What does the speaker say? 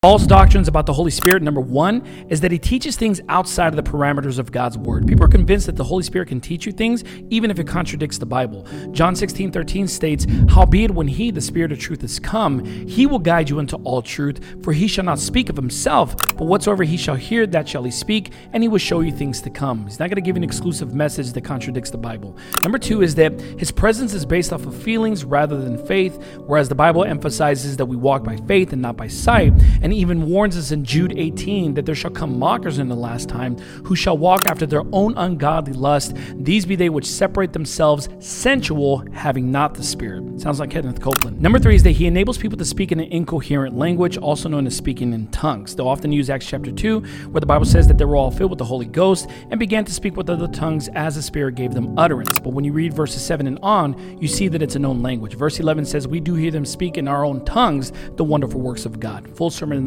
False doctrines about the Holy Spirit, number one, is that he teaches things outside of the parameters of God's word. People are convinced that the Holy Spirit can teach you things even if it contradicts the Bible. John 16:13 states, "Howbeit when he, the Spirit of truth, is come, he will guide you into all truth, for he shall not speak of himself, but whatsoever he shall hear, that shall he speak, and he will show you things to come." He's not going to give you an exclusive message that contradicts the Bible. Number two is that his presence is based off of feelings rather than faith, whereas the Bible emphasizes that we walk by faith and not by sight, and even warns us in Jude 18 that there shall come mockers in the last time, who shall walk after their own ungodly lust. These be they which separate themselves sensual, having not the Spirit. Sounds like Kenneth Copeland. Number three is that he enables people to speak in an incoherent language, also known as speaking in tongues. They'll often use Acts chapter 2, where the Bible says that they were all filled with the Holy Ghost and began to speak with other tongues as the Spirit gave them utterance. But when you read verses 7 and on, you see that it's a known language. Verse 11 says, "We do hear them speak in our own tongues the wonderful works of God." Full sermon